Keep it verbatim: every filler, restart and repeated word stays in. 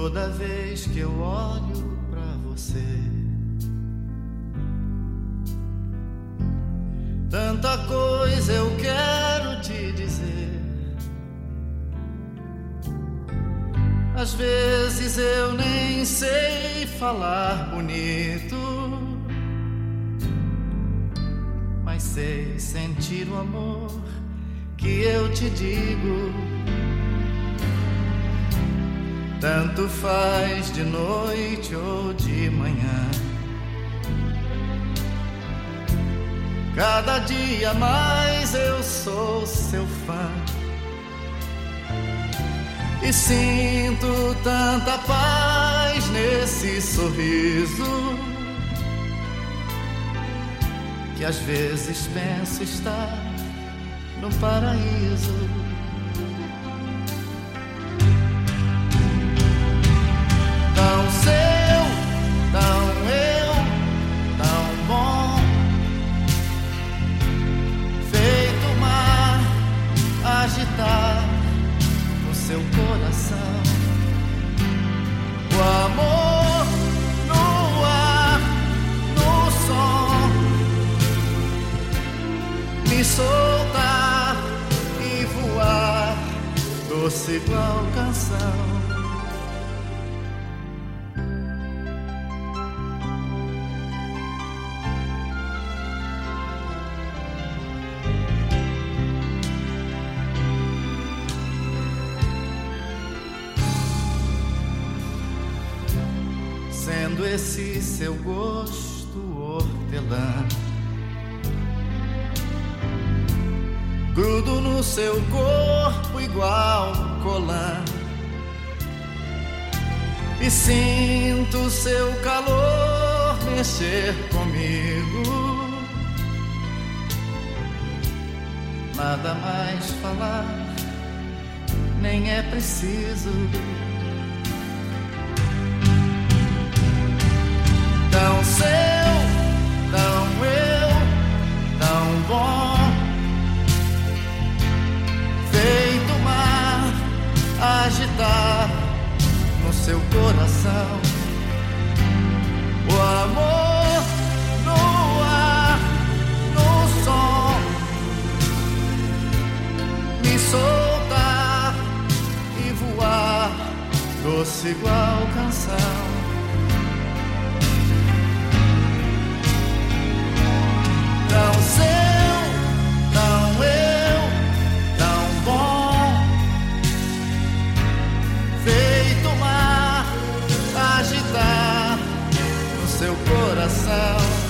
toda vez que eu olho pra você. Tanta coisa eu quero te dizer. Às vezes eu nem sei falar bonito, mas sei sentir o amor que eu te digo. Tanto faz de noite ou de manhã, cada dia mais eu sou seu fã. E sinto tanta paz nesse sorriso, que às vezes penso estar no paraíso. Tão seu, tão eu, tão bom, feito mar agitar no seu coração. O amor no ar, no som, me soltar e voar, doce igual canção. Sendo esse seu gosto hortelã, grudo no seu corpo igual colã, e sinto seu calor mexer comigo. Nada mais falar, nem é preciso. Tão seu, tão eu, tão bom, feito mar agitar no seu coração. O amor no ar, no som, me soltar e voar, doce igual canção. Tão seu, tão eu, tão bom, feito mar agitar no seu coração.